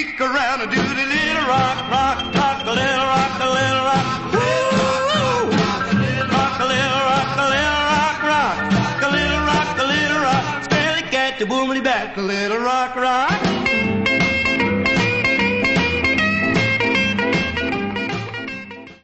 kick around and do the little rock, rock, rock, a little rock, a little rock. Woo! Rock a little rock, a little rock, rock, rock a little rock, a little rock. Smelly cat, the boomily back, a little rock, rock.